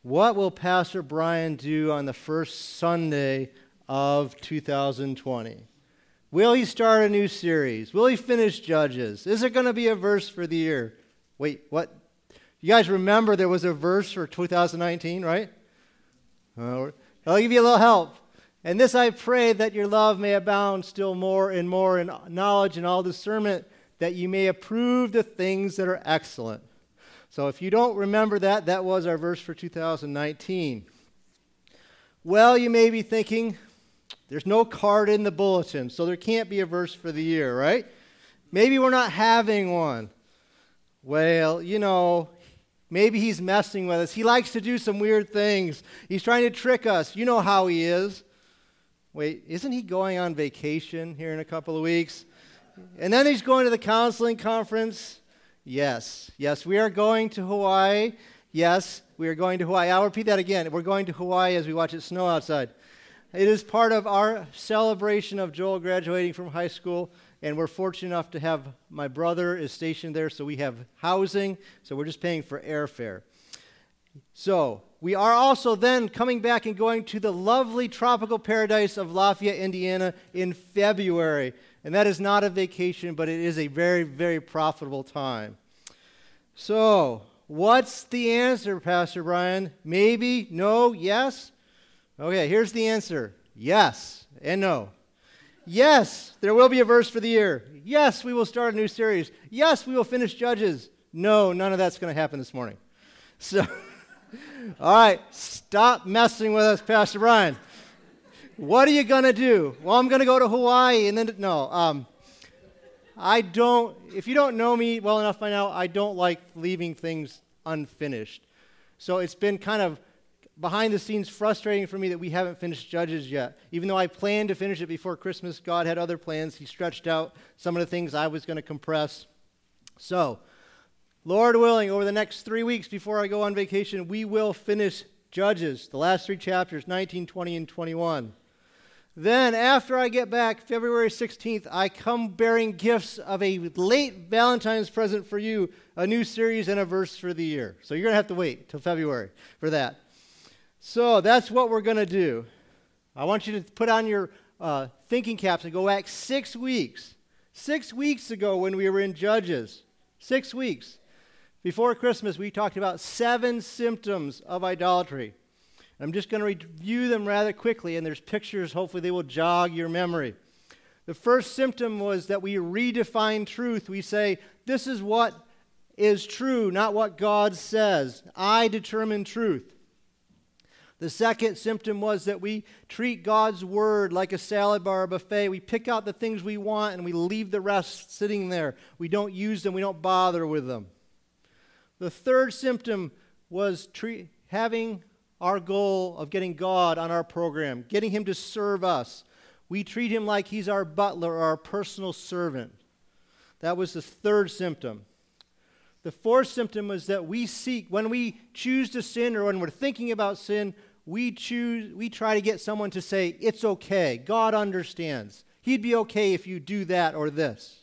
What will Pastor Brian do on the first Sunday of 2020? Will he start a new series? Will he finish Judges? Is there going to be a verse for the year? Wait, what? You guys remember there was a verse for 2019, right? I'll give you a little help. And this I pray, that your love may abound still more and more in knowledge and all discernment, that you may approve the things that are excellent. So if you don't remember that, that was our verse for 2019. Well, you may be thinking, there's no card in the bulletin, so there can't be a verse for the year, right? Maybe we're not having one. Well, maybe he's messing with us. He likes to do some weird things. He's trying to trick us. You know how he is. Wait, isn't he going on vacation here in a couple of weeks? And then he's going to the counseling conference. Yes, we are going to Hawaii. Yes, we are going to Hawaii. I'll repeat that again. We're going to Hawaii as we watch it snow outside. It is part of our celebration of Joel graduating from high school, and we're fortunate enough to have my brother is stationed there, so we have housing, so we're just paying for airfare. So we are also then coming back and going to the lovely tropical paradise of Lafayette, Indiana in February. And that is not a vacation, but it is a very, very profitable time. So, what's the answer, Pastor Brian? Maybe, no, yes? Okay, here's the answer. Yes and no. Yes, there will be a verse for the year. Yes, we will start a new series. Yes, we will finish Judges. No, none of that's going to happen this morning. So, all right, stop messing with us, Pastor Brian. What are you going to do? Well, I'm going to go to Hawaii, and then, if you don't know me well enough by now, I don't like leaving things unfinished. So it's been kind of behind the scenes frustrating for me that we haven't finished Judges yet. Even though I planned to finish it before Christmas, God had other plans. He stretched out some of the things I was going to compress. So, Lord willing, over the next 3 weeks before I go on vacation, we will finish Judges, the last 3 chapters, 19, 20, and 21. Then, after I get back, February 16th, I come bearing gifts of a late Valentine's present for you, a new series and a verse for the year. So you're going to have to wait till February for that. So that's what we're going to do. I want you to put on your thinking caps and go back 6 weeks. 6 weeks ago when we were in Judges, 6 weeks. Before Christmas, we talked about 7 symptoms of idolatry. I'm just going to review them rather quickly, and there's pictures. Hopefully they will jog your memory. The first symptom was that we redefine truth. We say, this is what is true, not what God says. I determine truth. The second symptom was that we treat God's word like a salad bar or buffet. We pick out the things we want, and we leave the rest sitting there. We don't use them. We don't bother with them. The third symptom was having our goal of getting God on our program, getting him to serve us. We treat him like he's our butler or our personal servant. That was the third symptom. The fourth symptom was that when we choose to sin or when we're thinking about sin, we try to get someone to say, it's okay, God understands. He'd be okay if you do that or this.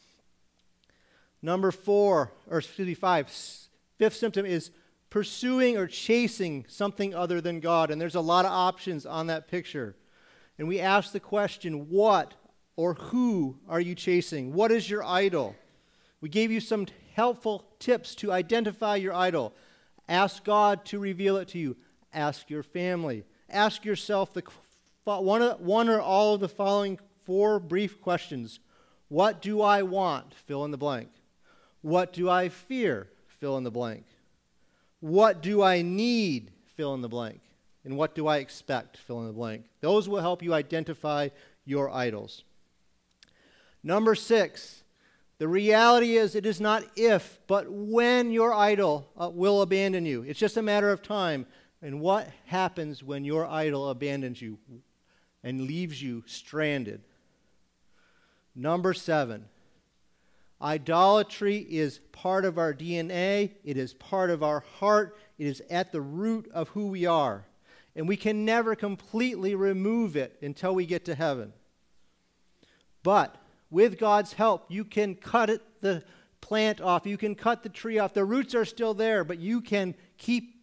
Fifth symptom is pursuing or chasing something other than God. And there's a lot of options on that picture. And we ask the question, what or who are you chasing? What is your idol? We gave you some helpful tips to identify your idol. Ask God to reveal it to you. Ask your family. Ask yourself one or all of the following 4 brief questions. What do I want? Fill in the blank. What do I fear? Fill in the blank. What do I need? Fill in the blank. And what do I expect? Fill in the blank. Those will help you identify your idols. Number 6, the reality is it is not if, but when your idol will abandon you. It's just a matter of time. And what happens when your idol abandons you and leaves you stranded? Number 7, idolatry is part of our DNA. It is part of our heart. It is at the root of who we are. And we can never completely remove it until we get to heaven. But with God's help, you can cut the plant off. You can cut the tree off. The roots are still there, but you can keep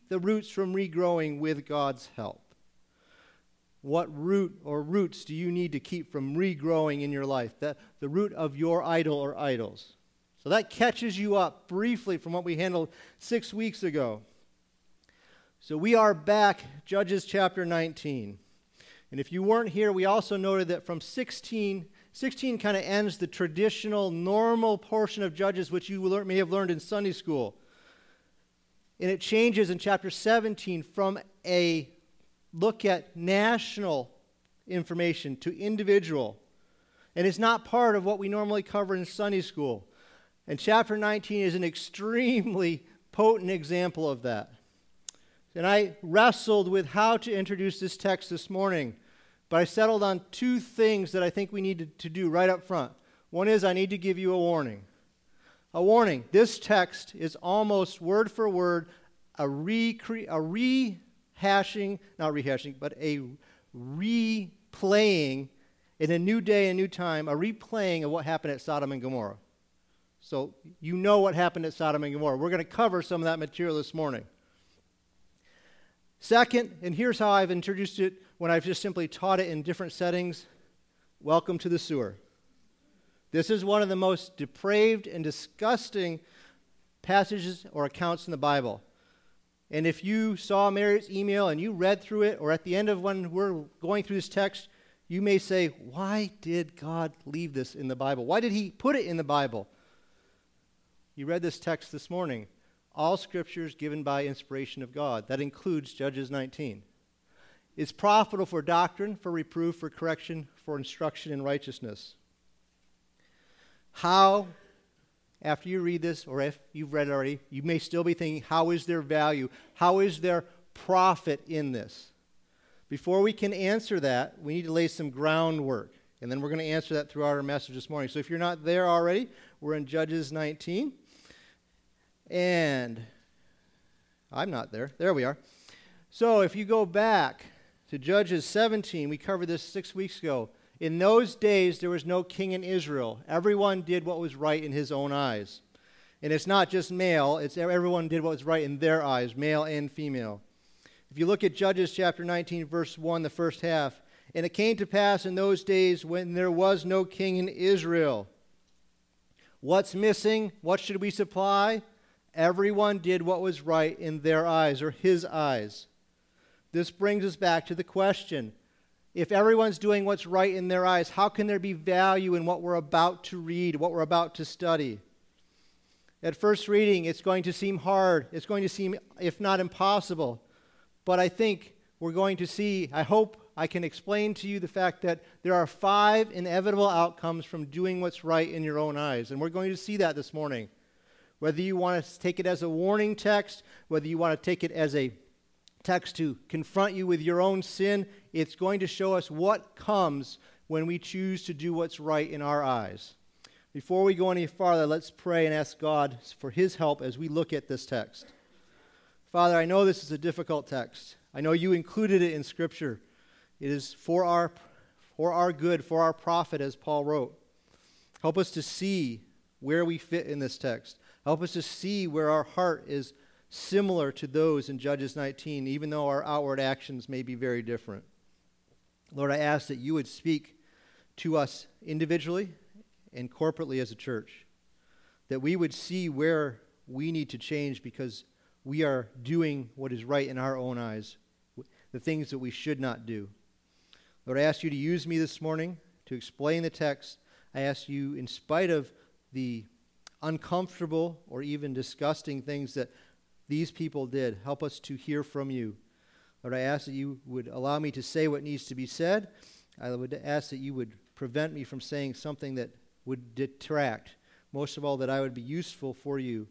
the roots from regrowing with God's help? What root or roots do you need to keep from regrowing in your life? The root of your idol or idols. So that catches you up briefly from what we handled 6 weeks ago. So we are back, Judges chapter 19. And if you weren't here, we also noted that from 16 kind of ends the traditional, normal portion of Judges, which you may have learned in Sunday school. And it changes in chapter 17 from a look at national information to individual. And it's not part of what we normally cover in Sunday school. And chapter 19 is an extremely potent example of that. And I wrestled with how to introduce this text this morning, but I settled on 2 things that I think we need to do right up front. One is I need to give you a warning. A warning. This text is almost word for word a replaying in a new day, a new time, a replaying of what happened at Sodom and Gomorrah. So you know what happened at Sodom and Gomorrah. We're going to cover some of that material this morning. Second, and here's how I've introduced it when I've just simply taught it in different settings, welcome to the sewer. This is one of the most depraved and disgusting passages or accounts in the Bible. And if you saw Mary's email and you read through it, or at the end of when we're going through this text, you may say, why did God leave this in the Bible? Why did he put it in the Bible? You read this text this morning. All Scripture is given by inspiration of God. That includes Judges 19. It's profitable for doctrine, for reproof, for correction, for instruction in righteousness. How, after you read this, or if you've read it already, you may still be thinking, how is there value? How is there profit in this? Before we can answer that, we need to lay some groundwork. And then we're going to answer that throughout our message this morning. So if you're not there already, we're in Judges 19. And I'm not there. There we are. So if you go back to Judges 17, we covered this 6 weeks ago. In those days, there was no king in Israel. Everyone did what was right in his own eyes. And it's not just male, it's everyone did what was right in their eyes, male and female. If you look at Judges chapter 19, verse 1, the first half, and it came to pass in those days when there was no king in Israel. What's missing? What should we supply? Everyone did what was right in their eyes, or his eyes. This brings us back to the question, if everyone's doing what's right in their eyes, how can there be value in what we're about to read, what we're about to study? At first reading, it's going to seem hard. It's going to seem, if not impossible. But I think we're going to see, I hope I can explain to you the fact that there are 5 inevitable outcomes from doing what's right in your own eyes. And we're going to see that this morning. Whether you want to take it as a warning text, whether you want to take it as a text to confront you with your own sin, it's going to show us what comes when we choose to do what's right in our eyes. Before we go any farther, let's pray and ask God for his help as we look at this text. Father, I know this is a difficult text. I know you included it in Scripture. It is for our good, for our profit, as Paul wrote. Help us to see where we fit in this text. Help us to see where our heart is similar to those in Judges 19, even though our outward actions may be very different. Lord, I ask that you would speak to us individually and corporately as a church, that we would see where we need to change because we are doing what is right in our own eyes, the things that we should not do. Lord, I ask you to use me this morning to explain the text. I ask you, in spite of the uncomfortable or even disgusting things that these people did, help us to hear from you. Lord, I ask that you would allow me to say what needs to be said. I would ask that you would prevent me from saying something that would detract. Most of all, that I would be useful for you.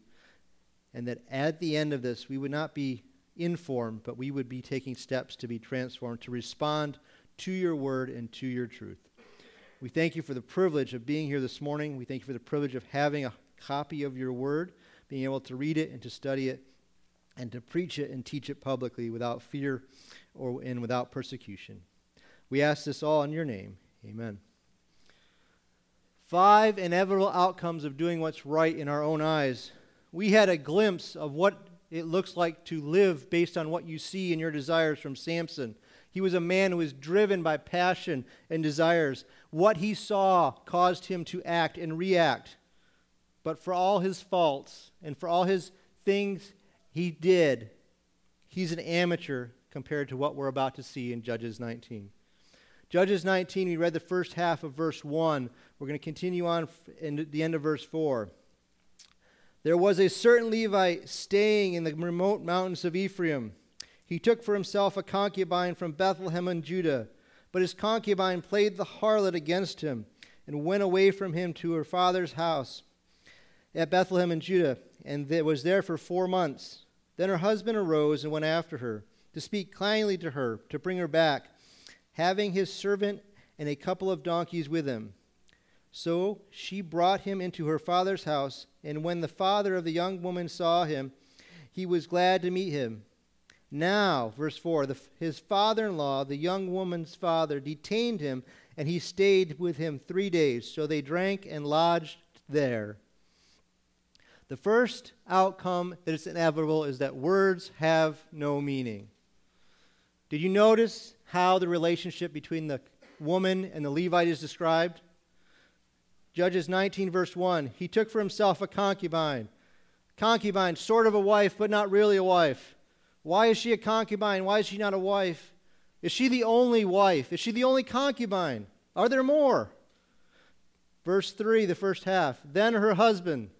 And that at the end of this, we would not be informed, but we would be taking steps to be transformed, to respond to your word and to your truth. We thank you for the privilege of being here this morning. We thank you for the privilege of having a copy of your word, being able to read it and to study it, and to preach it and teach it publicly without fear and without persecution. We ask this all in your name. Amen. 5 inevitable outcomes of doing what's right in our own eyes. We had a glimpse of what it looks like to live based on what you see in your desires from Samson. He was a man who was driven by passion and desires. What he saw caused him to act and react. But for all his faults and for all his things he did, he's an amateur compared to what we're about to see in Judges 19. Judges 19, we read the first half of verse 1. We're going to continue on in the end of verse 4. There was a certain Levite staying in the remote mountains of Ephraim. He took for himself a concubine from Bethlehem in Judah, but his concubine played the harlot against him and went away from him to her father's house at Bethlehem in Judah, and was there for 4 months. Then her husband arose and went after her, to speak kindly to her, to bring her back, having his servant and a couple of donkeys with him. So she brought him into her father's house, and when the father of the young woman saw him, he was glad to meet him. Now, verse 4, his father-in-law, the young woman's father, detained him, and he stayed with him 3 days. So they drank and lodged there. The first outcome that is inevitable is that words have no meaning. Did you notice how the relationship between the woman and the Levite is described? Judges 19, verse 1, he took for himself a concubine. Concubine, sort of a wife, but not really a wife. Why is she a concubine? Why is she not a wife? Is she the only wife? Is she the only concubine? Are there more? Verse 3, the first half. Then her husband.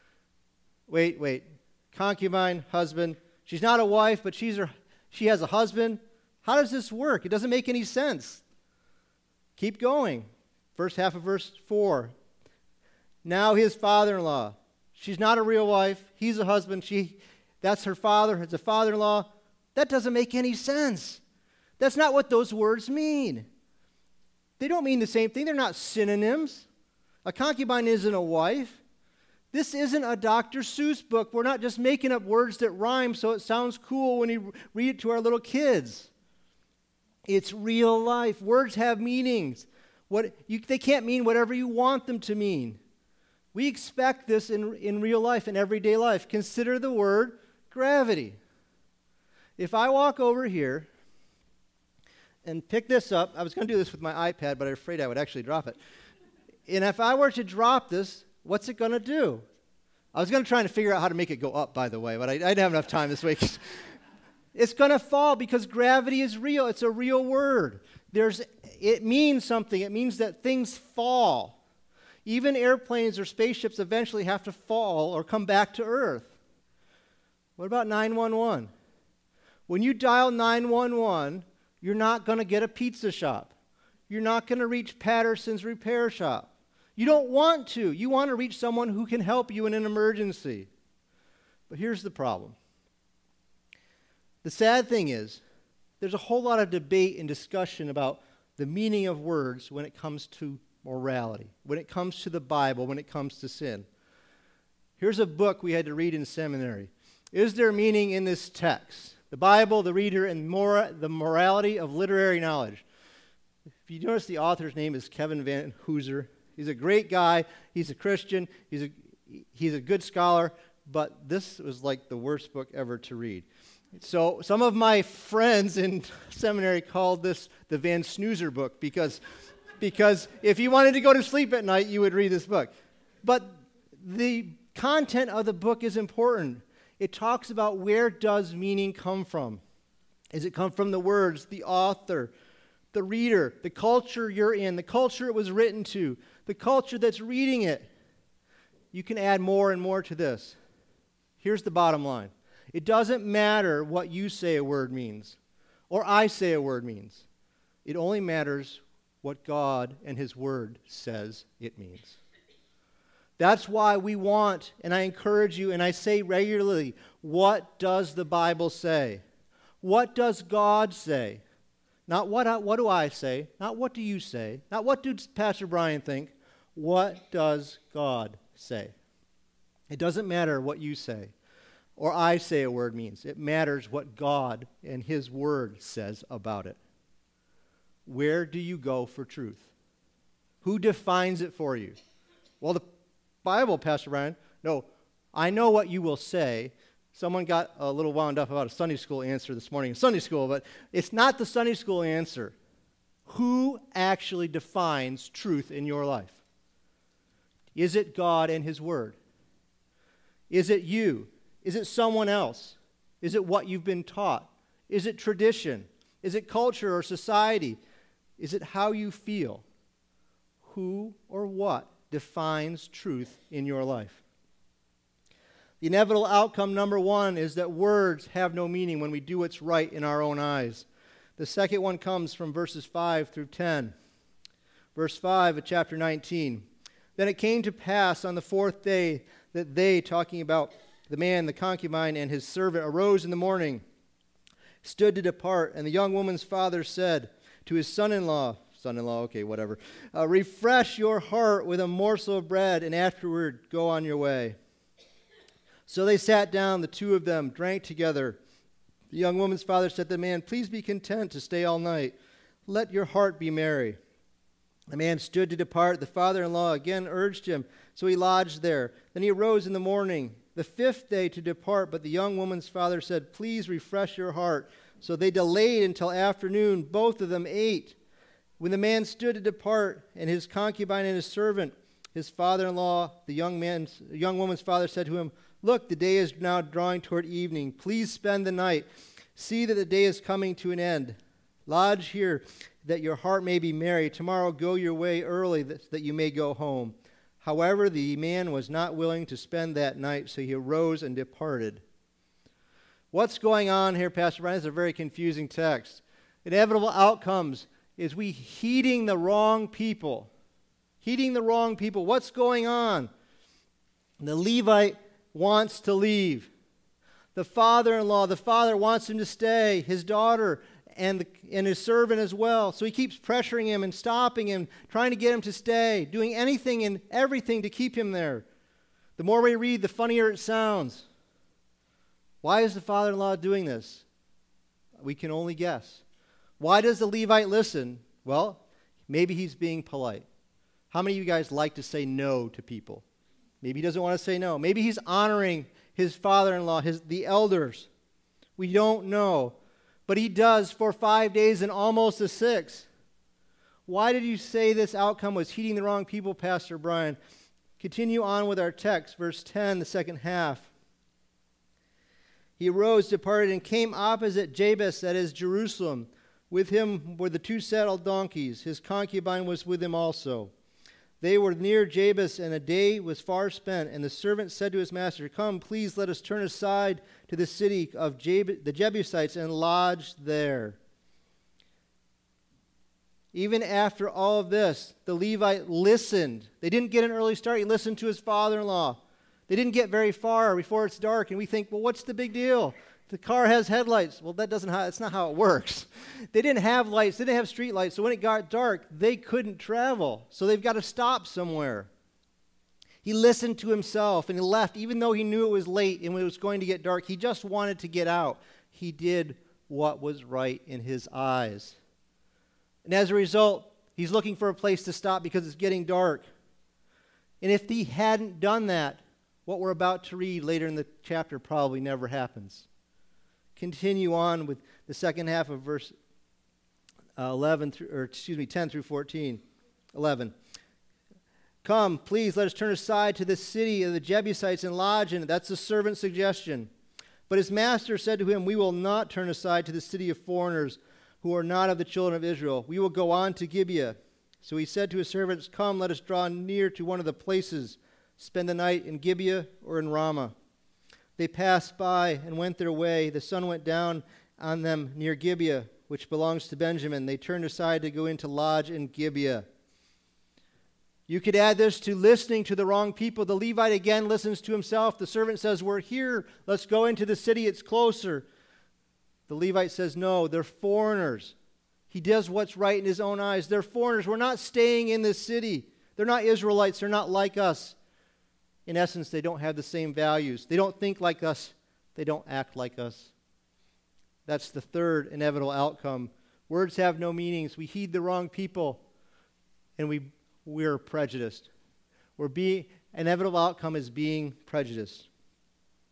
Wait. Concubine, husband. She's not a wife, but she has a husband. How does this work? It doesn't make any sense. Keep going. First half of verse 4. Now his father-in-law. She's not a real wife. He's a husband. That's her father. It's a father-in-law. That doesn't make any sense. That's not what those words mean. They don't mean the same thing. They're not synonyms. A concubine isn't a wife. This isn't a Dr. Seuss book. We're not just making up words that rhyme so it sounds cool when you read it to our little kids. It's real life. Words have meanings. They can't mean whatever you want them to mean. We expect this in real life, in everyday life. Consider the word gravity. If I walk over here and pick this up, I was going to do this with my iPad, but I'm afraid I would actually drop it. And if I were to drop this, what's it going to do? I was going to try to figure out how to make it go up, by the way, but I didn't have enough time this week. It's going to fall because gravity is real. It's a real word. It means something. It means that things fall. Even airplanes or spaceships eventually have to fall or come back to Earth. What about 911? When you dial 911, you're not going to get a pizza shop. You're not going to reach Patterson's repair shop. You don't want to. You want to reach someone who can help you in an emergency. But here's the problem. The sad thing is, there's a whole lot of debate and discussion about the meaning of words when it comes to morality, when it comes to the Bible, when it comes to sin. Here's a book we had to read in seminary. Is there meaning in this text? The Bible, the reader, and the morality of literary knowledge. If you notice, the author's name is Kevin Van Hooser. He's a great guy. He's a Christian. He's a good scholar, but this was like the worst book ever to read. So some of my friends in seminary called this the Van Snoozer book because if you wanted to go to sleep at night, you would read this book. But the content of the book is important. It talks about where does meaning come from. Does it come from the words, the author, the reader, the culture you're in, the culture it was written to, the culture that's reading it? You can add more and more to this. Here's the bottom line. It doesn't matter what you say a word means or I say a word means. It only matters what God and His Word says it means. That's why we want, and I encourage you, and I say regularly, what does the Bible say? What does God say? Not what do I say, not what do you say, not what does Pastor Brian think. What does God say? It doesn't matter what you say or I say a word means. It matters what God and His Word says about it. Where do you go for truth? Who defines it for you? Well, the Bible, Pastor Brian. No, I know what you will say, Someone got a little wound up about a Sunday school answer this morning in Sunday school, but it's not the Sunday school answer. Who actually defines truth in your life? Is it God and His Word? Is it you? Is it someone else? Is it what you've been taught? Is it tradition? Is it culture or society? Is it how you feel? Who or what defines truth in your life? The inevitable outcome, number one, is that words have no meaning when we do what's right in our own eyes. The second one comes from verses 5 through 10. Verse 5 of chapter 19. Then it came to pass on the fourth day that they, talking about the man, the concubine, and his servant, arose in the morning, stood to depart, and the young woman's father said to his son-in-law, okay, whatever, refresh your heart with a morsel of bread, and afterward go on your way. So they sat down, the two of them, drank together. The young woman's father said to the man, please be content to stay all night. Let your heart be merry. The man stood to depart. The father-in-law again urged him, so he lodged there. Then he arose in the morning, the fifth day, to depart. But the young woman's father said, please refresh your heart. So they delayed until afternoon. Both of them ate. When the man stood to depart, and his concubine and his servant, his father-in-law, the young woman's father, said to him, look, the day is now drawing toward evening. Please spend the night. See that the day is coming to an end. Lodge here, that your heart may be merry. Tomorrow go your way early, that you may go home. However, the man was not willing to spend that night, so he arose and departed. What's going on here, Pastor Brian? This is a very confusing text. Inevitable outcomes is we heeding the wrong people. Heeding the wrong people. What's going on? The Levite wants to leave. The father-in-law, the father wants him to stay. His daughter and his servant as well. So he keeps pressuring him and stopping him, trying to get him to stay, doing anything and everything to keep him there. The more we read, the funnier it sounds. Why is the father-in-law doing this? We can only guess. Why does the Levite listen? Well, maybe he's being polite. How many of you guys like to say no to people? Maybe he doesn't want to say no. Maybe he's honoring his father-in-law, the elders. We don't know. But he does for 5 days and almost a sixth. Why did you say this outcome was heeding the wrong people, Pastor Brian? Continue on with our text, verse 10, the second half. He arose, departed, and came opposite Jabes, that is Jerusalem. With him were the two saddled donkeys. His concubine was with him also. They were near Jabes, and a day was far spent. And the servant said to his master, come, please let us turn aside to the city of the Jebusites and lodge there. Even after all of this, the Levite listened. They didn't get an early start. He listened to his father-in-law. They didn't get very far before it's dark, and we think, well, what's the big deal? The car has headlights. Well, that's not how it works. They didn't have lights. They didn't have street lights. So when it got dark, they couldn't travel. So they've got to stop somewhere. He listened to himself and he left, even though he knew it was late and it was going to get dark. He just wanted to get out. He did what was right in his eyes. And as a result, he's looking for a place to stop because it's getting dark. And if he hadn't done that, what we're about to read later in the chapter probably never happens. Continue on with the second half of verse 10 through 14. 11. Come, please, let us turn aside to the city of the Jebusites and lodge in it. That's the servant's suggestion. But his master said to him, we will not turn aside to the city of foreigners who are not of the children of Israel. We will go on to Gibeah. So he said to his servants, come, let us draw near to one of the places, spend the night in Gibeah or in Ramah. They passed by and went their way. The sun went down on them near Gibeah, which belongs to Benjamin. They turned aside to go in to lodge in Gibeah. You could add this to listening to the wrong people. The Levite again listens to himself. The servant says, we're here. Let's go into the city. It's closer. The Levite says, no, they're foreigners. He does what's right in his own eyes. They're foreigners. We're not staying in this city. They're not Israelites. They're not like us. In essence, they don't have the same values. They don't think like us. They don't act like us. That's the third inevitable outcome. Words have no meanings. We heed the wrong people, and we're prejudiced. Inevitable outcome is being prejudiced.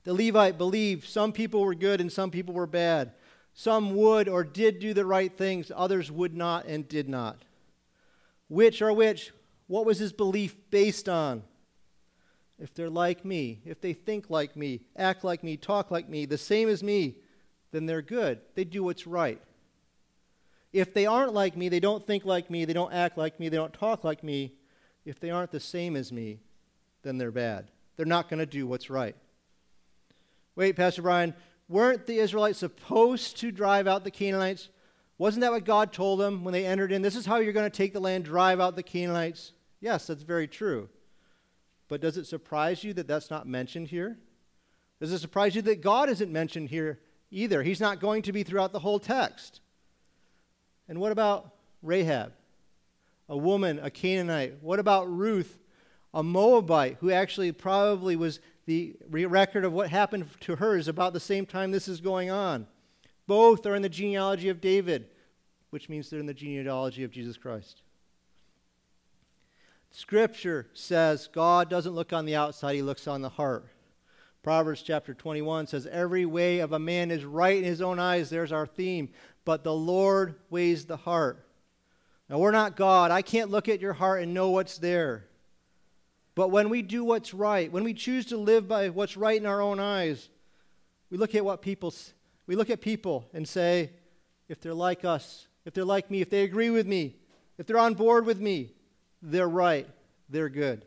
The Levite believed some people were good and some people were bad. Some would or did do the right things, others would not and did not. Which are which? What was his belief based on? If they're like me, if they think like me, act like me, talk like me, the same as me, then they're good. They do what's right. If they aren't like me, they don't think like me, they don't act like me, they don't talk like me, if they aren't the same as me, then they're bad. They're not going to do what's right. Wait, Pastor Brian, weren't the Israelites supposed to drive out the Canaanites? Wasn't that what God told them when they entered in? This is how you're going to take the land, drive out the Canaanites. Yes, that's very true. But does it surprise you that that's not mentioned here? Does it surprise you that God isn't mentioned here either? He's not going to be throughout the whole text. And what about Rahab, a woman, a Canaanite? What about Ruth, a Moabite, who actually probably was the record of what happened to her is about the same time this is going on. Both are in the genealogy of David, which means they're in the genealogy of Jesus Christ. Scripture says God doesn't look on the outside, he looks on the heart. Proverbs chapter 21 says, every way of a man is right in his own eyes. There's our theme. But the Lord weighs the heart. Now, we're not God. I can't look at your heart and know what's there. But when we do what's right, when we choose to live by what's right in our own eyes, we look at people and say, if they're like us, if they're like me, if they agree with me, if they're on board with me, they're right, they're good.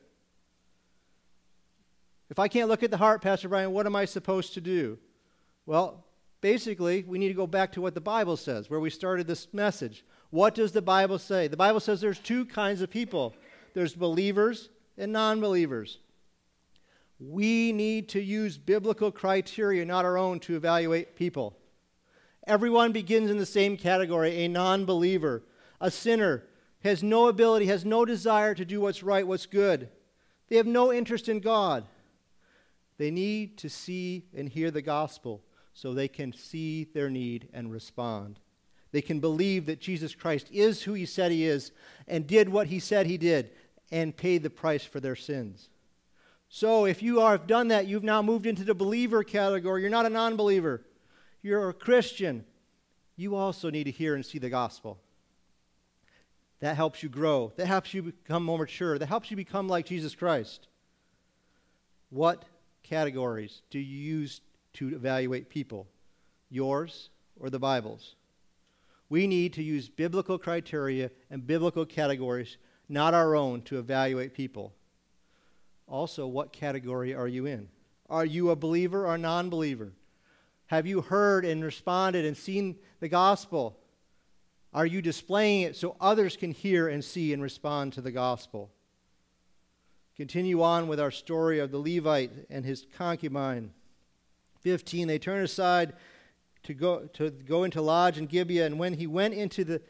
If I can't look at the heart, Pastor Brian, what am I supposed to do? Well, basically, we need to go back to what the Bible says, where we started this message. What does the Bible say? The Bible says there's two kinds of people. There's believers and non-believers. We need to use biblical criteria, not our own, to evaluate people. Everyone begins in the same category, a non-believer, a sinner, has no ability, has no desire to do what's right, what's good. They have no interest in God. They need to see and hear the gospel so they can see their need and respond. They can believe that Jesus Christ is who he said he is and did what he said he did and paid the price for their sins. So if you have done that, you've now moved into the believer category. You're not a non-believer. You're a Christian. You also need to hear and see the gospel. That helps you grow. That helps you become more mature. That helps you become like Jesus Christ. What categories do you use to evaluate people? Yours or the Bible's? We need to use biblical criteria and biblical categories, not our own, to evaluate people. Also, what category are you in? Are you a believer or a non-believer? Have you heard and responded and seen the gospel? Are you displaying it so others can hear and see and respond to the gospel? Continue on with our story of the Levite and his concubine. 15, they turned aside to go into lodge in Gibeah, and when he went into the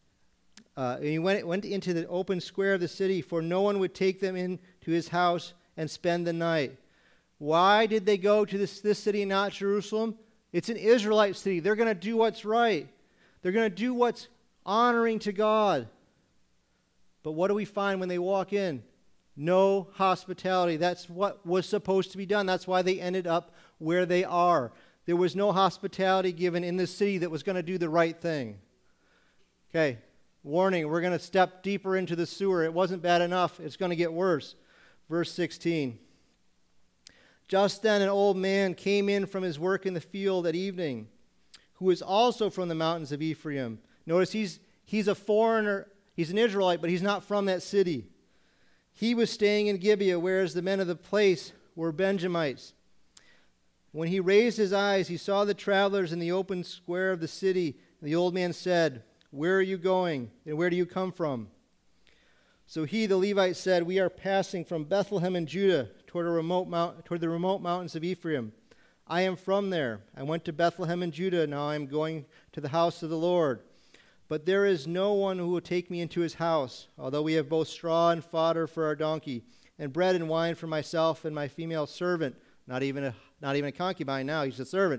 went into the open square of the city, for no one would take them into his house and spend the night. Why did they go to this city, not Jerusalem? It's an Israelite city. They're going to do what's right. They're going to do what's honoring to God. But what do we find when they walk in? No hospitality. That's what was supposed to be done. That's why they ended up where they are. There was no hospitality given in this city that was going to do the right thing. Okay, warning, we're going to step deeper into the sewer. It wasn't bad enough. It's going to get worse. Verse 16. Just then an old man came in from his work in the field at evening, who was also from the mountains of Ephraim. Notice he's a foreigner. He's an Israelite, but he's not from that city. He was staying in Gibeah, whereas the men of the place were Benjamites. When he raised his eyes, he saw the travelers in the open square of the city. And the old man said, "Where are you going, and where do you come from?" So he, the Levite, said, "We are passing from Bethlehem in Judah toward the remote mountains of Ephraim. I am from there. I went to Bethlehem in Judah. Now I am going to the house of the Lord. But there is no one who will take me into his house, although we have both straw and fodder for our donkey, and bread and wine for myself and my female servant." Not even a concubine now, he's a servant.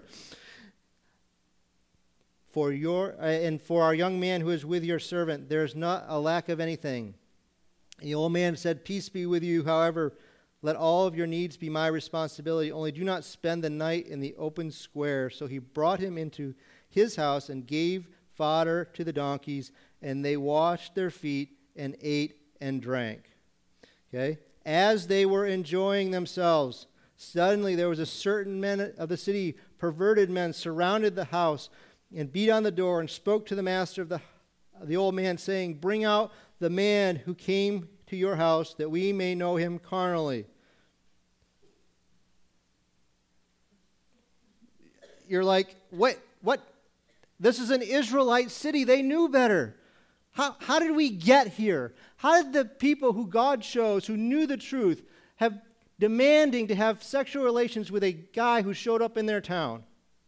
For our young man who is with your servant, there is not a lack of anything." And the old man said, "Peace be with you. However, Let all of your needs be my responsibility. Only do not spend the night in the open square. So he brought him into his house and gave fodder to the donkeys, and they washed their feet and ate and drank. Okay? As they were enjoying themselves, suddenly there was a certain man of the city, perverted men, surrounded the house and beat on the door and spoke to the master of the old man, saying, Bring out the man who came to your house, that we may know him carnally. You're like, what? This is an Israelite city. They knew better. How did we get here? How did the people who God chose, who knew the truth, have demanding to have sexual relations with a guy who showed up in their town?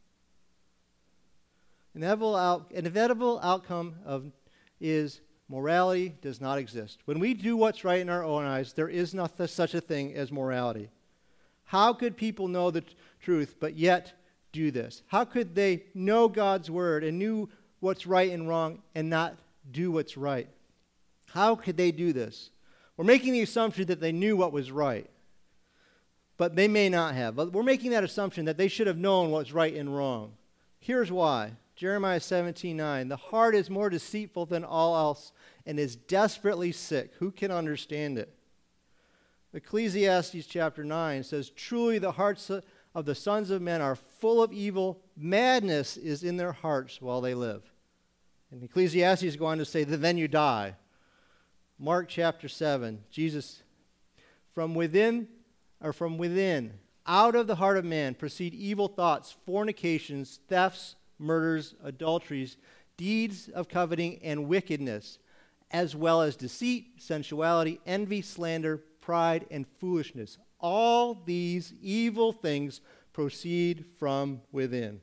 Inevitable outcome is morality does not exist. When we do what's right in our own eyes, there is not such a thing as morality. How could people know the truth but yet do this? How could they know God's word and knew what's right and wrong and not do what's right? How could they do this? We're making the assumption that they knew what was right, but they may not have. But we're making that assumption that they should have known what's right and wrong. Here's why. Jeremiah 17:9, the heart is more deceitful than all else and is desperately sick. Who can understand it? Ecclesiastes chapter 9 says, Truly the hearts of the sons of men are full of evil. Madness is in their hearts while they live. And Ecclesiastes go on to say that then you die. Mark chapter 7, Jesus, from within, out of the heart of man proceed evil thoughts, fornications, thefts, murders, adulteries, deeds of coveting and wickedness, as well as deceit, sensuality, envy, slander, pride, and foolishness. All these evil things proceed from within.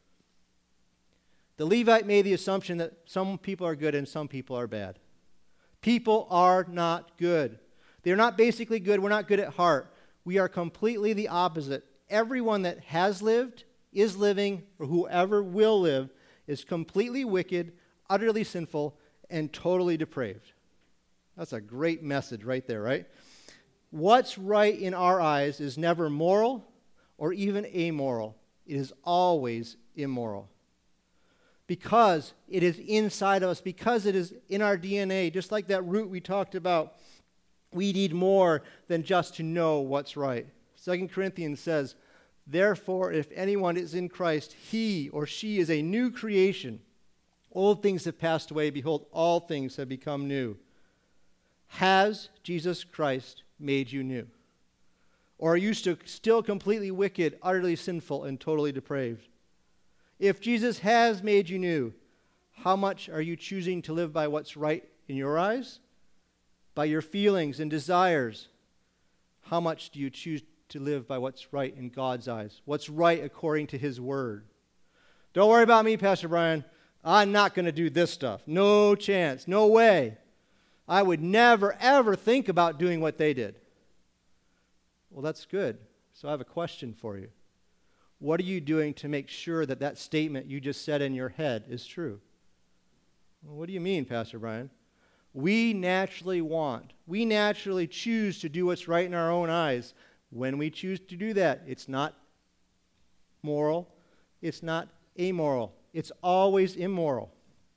The Levite made the assumption that some people are good and some people are bad. People are not good. They're not basically good. We're not good at heart. We are completely the opposite. Everyone that has lived, is living, or whoever will live, is completely wicked, utterly sinful, and totally depraved. That's a great message right there, right? What's right in our eyes is never moral or even amoral. It is always immoral. Because it is inside of us, because it is in our DNA, just like that root we talked about, we need more than just to know what's right. 2 Corinthians says, Therefore, if anyone is in Christ, he or she is a new creation. Old things have passed away. Behold, all things have become new. Has Jesus Christ made you new? Or are you still completely wicked, utterly sinful, and totally depraved? If Jesus has made you new, how much are you choosing to live by what's right in your eyes? By your feelings and desires? How much do you choose to live by what's right in God's eyes? What's right according to His Word? Don't worry about me, Pastor Brian. I'm not going to do this stuff. No chance. No way. I would never, ever think about doing what they did. Well, that's good. So I have a question for you. What are you doing to make sure that that statement you just said in your head is true? Well, what do you mean, Pastor Brian? We naturally choose to do what's right in our own eyes. When we choose to do that, it's not moral, it's not amoral, it's always immoral.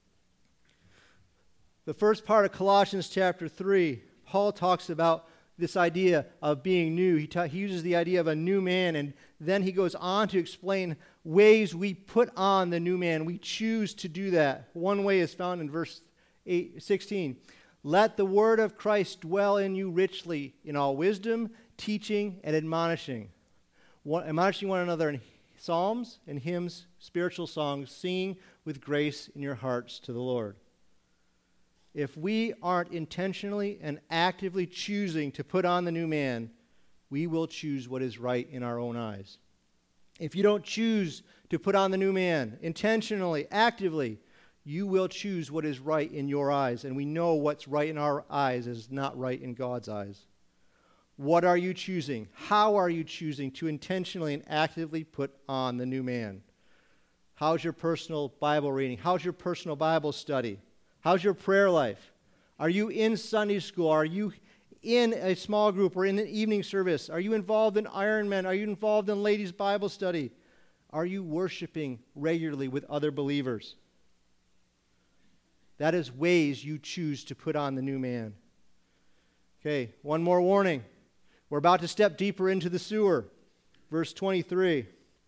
The first part of Colossians chapter 3, Paul talks about this idea of being new. He uses the idea of a new man, and then he goes on to explain ways we put on the new man. We choose to do that. One way is found in verse 16. Let the word of Christ dwell in you richly in all wisdom, teaching, and admonishing one another in psalms and hymns, spiritual songs, singing with grace in your hearts to the Lord. If we aren't intentionally and actively choosing to put on the new man, we will choose what is right in our own eyes. If you don't choose to put on the new man intentionally, actively, you will choose what is right in your eyes. And we know what's right in our eyes is not right in God's eyes. What are you choosing? How are you choosing to intentionally and actively put on the new man? How's your personal Bible reading? How's your personal Bible study? How's your prayer life? Are you in Sunday school? Are you in a small group or in an evening service? Are you involved in Ironman? Are you involved in ladies' Bible study? Are you worshiping regularly with other believers? That is ways you choose to put on the new man. Okay, one more warning. We're about to step deeper into the sewer. Verse 23.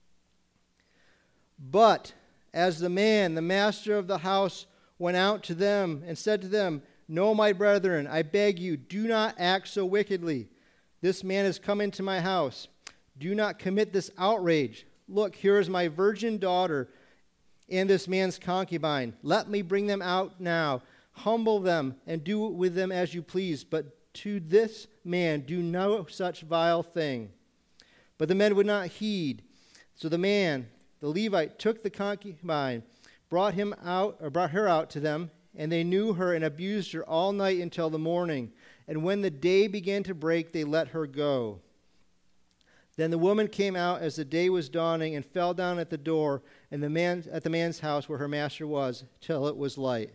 But as the man, the master of the house, went out to them and said to them, No, my brethren, I beg you, do not act so wickedly. This man has come into my house. Do not commit this outrage. Look, here is my virgin daughter and this man's concubine. Let me bring them out now. Humble them and do with them as you please. But to this man do no such vile thing. But the men would not heed. So the man, the Levite, took the concubine, brought her out to them, and they knew her and abused her all night until the morning. And when the day began to break, they let her go. Then the woman came out as the day was dawning and fell down at the door at the man's house where her master was, till it was light.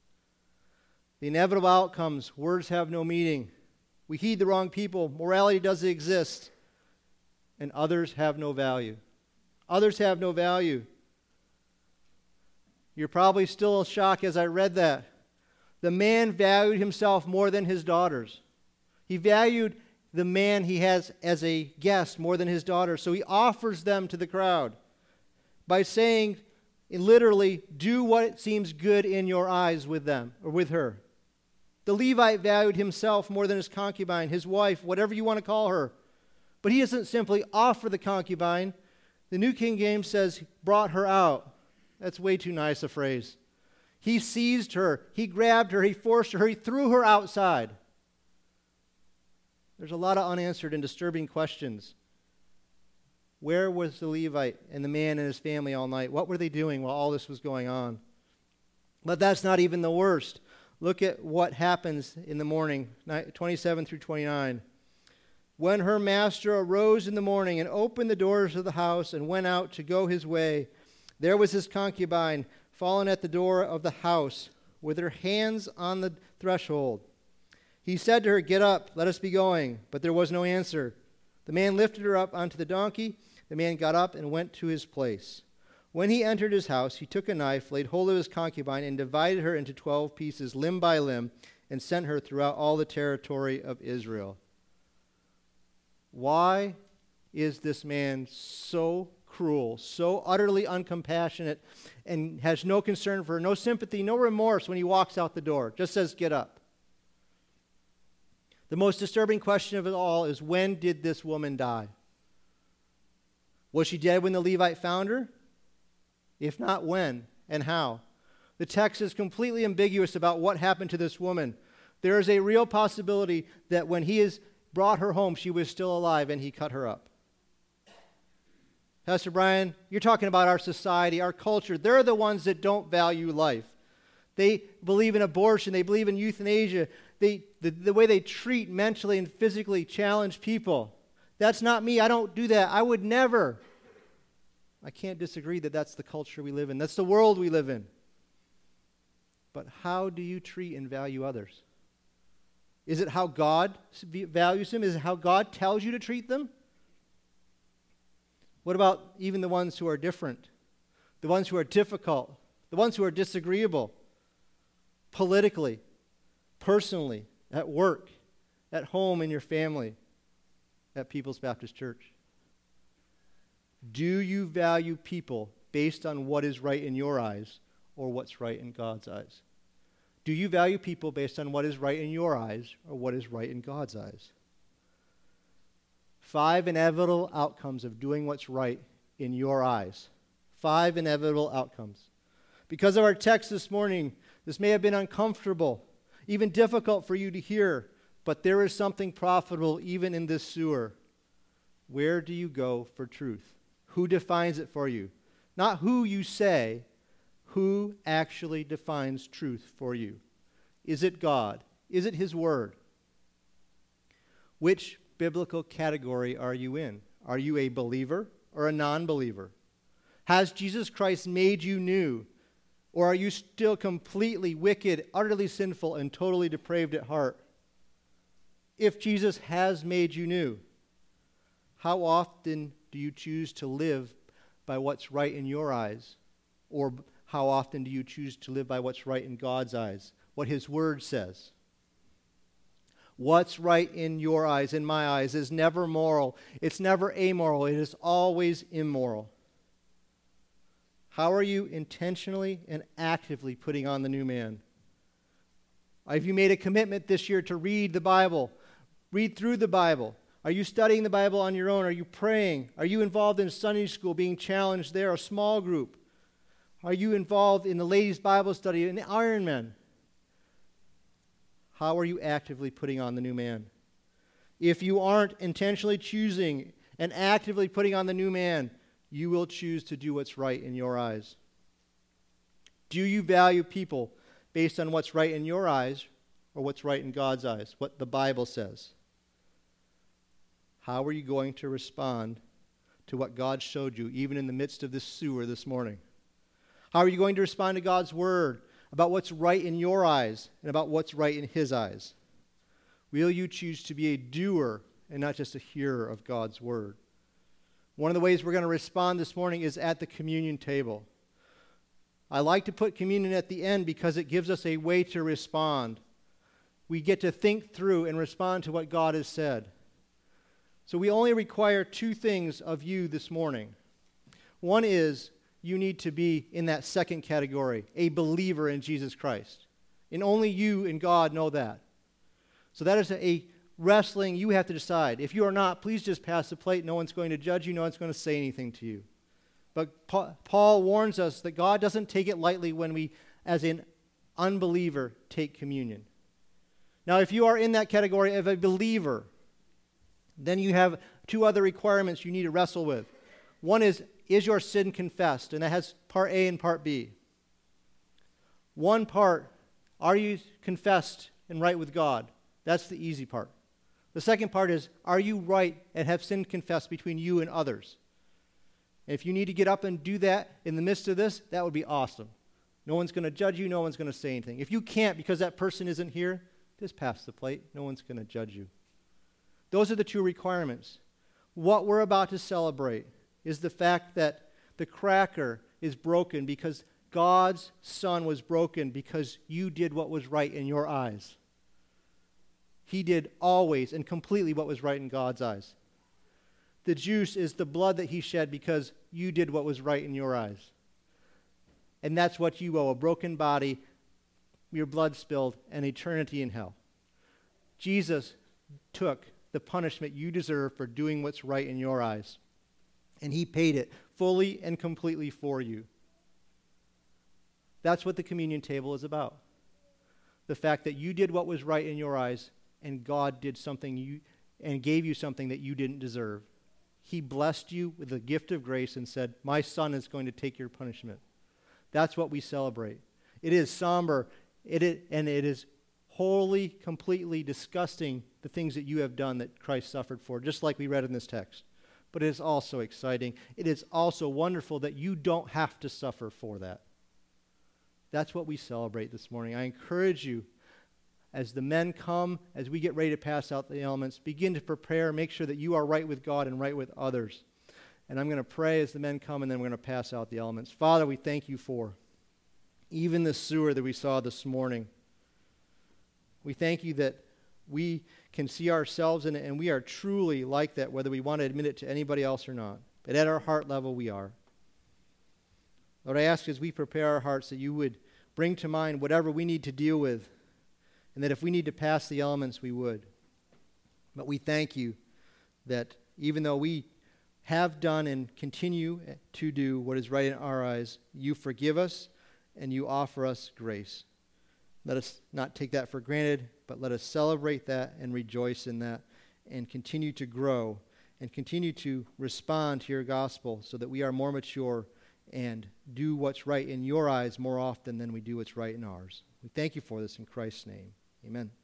The inevitable outcomes: words have no meaning. We heed the wrong people. Morality doesn't exist. And others have no value. Others have no value. You're probably still shocked as I read that. The man valued himself more than his daughters. He valued the man he has as a guest more than his daughters. So he offers them to the crowd by saying, literally, do what seems good in your eyes with them or with her. The Levite valued himself more than his concubine, his wife, whatever you want to call her. But he doesn't simply offer the concubine. The New King James says, brought her out. That's way too nice a phrase. He seized her, he grabbed her, he forced her, he threw her outside. There's a lot of unanswered and disturbing questions. Where was the Levite and the man and his family all night? What were they doing while all this was going on? But that's not even the worst. Look at what happens in the morning, 27 through 29. When her master arose in the morning and opened the doors of the house and went out to go his way, there was his concubine fallen at the door of the house with her hands on the threshold. He said to her, Get up, let us be going. But there was no answer. The man lifted her up onto the donkey. The man got up and went to his place. When he entered his house, he took a knife, laid hold of his concubine, and divided her into 12 pieces, limb by limb, and sent her throughout all the territory of Israel. Why is this man so cruel, so utterly uncompassionate, and has no concern for her, no sympathy, no remorse when he walks out the door? Just says, Get up. The most disturbing question of it all is, when did this woman die? Was she dead when the Levite found her? If not, when and how? The text is completely ambiguous about what happened to this woman. There is a real possibility that when he has brought her home, she was still alive and he cut her up. Pastor Brian, you're talking about our society, our culture. They're the ones that don't value life. They believe in abortion. They believe in euthanasia. The way they treat mentally and physically challenged people. That's not me. I don't do that. I would never. I can't disagree that that's the culture we live in. That's the world we live in. But how do you treat and value others? Is it how God values them? Is it how God tells you to treat them? What about even the ones who are different? The ones who are difficult? The ones who are disagreeable? Politically, personally, at work, at home, in your family, at People's Baptist Church? Do you value people based on what is right in your eyes or what's right in God's eyes? Do you value people based on what is right in your eyes or what is right in God's eyes? 5 inevitable outcomes of doing what's right in your eyes. 5 inevitable outcomes. Because of our text this morning, this may have been uncomfortable, even difficult for you to hear, but there is something profitable even in this sewer. Where do you go for truth? Who defines it for you? Not who you say, who actually defines truth for you? Is it God? Is it His Word? Which biblical category are you in? Are you a believer or a non-believer? Has Jesus Christ made you new? Or are you still completely wicked, utterly sinful, and totally depraved at heart? if Jesus has made you new, how often do you choose to live by what's right in your eyes? Or how often do you choose to live by what's right in God's eyes? What His Word says. What's right in your eyes, in my eyes, is never moral. It's never amoral. It is always immoral. How are you intentionally and actively putting on the new man? Have you made a commitment this year to read the Bible? Read through the Bible. Are you studying the Bible on your own? Are you praying? Are you involved in Sunday school, being challenged there, a small group? Are you involved in the ladies' Bible study, in the Ironman? How are you actively putting on the new man? If you aren't intentionally choosing and actively putting on the new man, you will choose to do what's right in your eyes. Do you value people based on what's right in your eyes or what's right in God's eyes, what the Bible says? How are you going to respond to what God showed you, even in the midst of this sewer this morning? How are you going to respond to God's Word about what's right in your eyes and about what's right in His eyes? Will you choose to be a doer and not just a hearer of God's Word? One of the ways we're going to respond this morning is at the communion table. I like to put communion at the end because it gives us a way to respond. We get to think through and respond to what God has said. So we only require two things of you this morning. One is you need to be in that second category, a believer in Jesus Christ. And only you and God know that. So that is a wrestling you have to decide. If you are not, please just pass the plate. No one's going to judge you. No one's going to say anything to you. But Paul warns us that God doesn't take it lightly when we, as an unbeliever, take communion. Now, if you are in that category of a believer, then you have two other requirements you need to wrestle with. One is your sin confessed? And that has part A and part B. One part, are you confessed and right with God? That's the easy part. The second part is, are you right and have sin confessed between you and others? And if you need to get up and do that in the midst of this, that would be awesome. No one's going to judge you. No one's going to say anything. If you can't because that person isn't here, just pass the plate. No one's going to judge you. Those are the two requirements. What we're about to celebrate is the fact that the cracker is broken because God's Son was broken because you did what was right in your eyes. He did always and completely what was right in God's eyes. The juice is the blood that He shed because you did what was right in your eyes. And that's what you owe, a broken body, your blood spilled, and eternity in hell. Jesus took the punishment you deserve for doing what's right in your eyes. And He paid it fully and completely for you. That's what the communion table is about. The fact that you did what was right in your eyes, and God did something and gave you something that you didn't deserve. He blessed you with the gift of grace and said, my Son is going to take your punishment. That's what we celebrate. It is somber, and it is wholly, completely disgusting, the things that you have done that Christ suffered for, just like we read in this text. But it is also exciting. It is also wonderful that you don't have to suffer for that. That's what we celebrate this morning. I encourage you, as the men come, as we get ready to pass out the elements, begin to prepare, make sure that you are right with God and right with others. And I'm going to pray as the men come, and then we're going to pass out the elements. Father, we thank you for even the sewer that we saw this morning. We thank you that we can see ourselves in it, and we are truly like that, whether we want to admit it to anybody else or not. But at our heart level, we are. Lord, I ask as we prepare our hearts that you would bring to mind whatever we need to deal with, and that if we need to pass the elements, we would. But we thank you that even though we have done and continue to do what is right in our eyes, you forgive us and you offer us grace. Let us not take that for granted, but let us celebrate that and rejoice in that and continue to grow and continue to respond to your gospel so that we are more mature and do what's right in your eyes more often than we do what's right in ours. We thank you for this in Christ's name. Amen.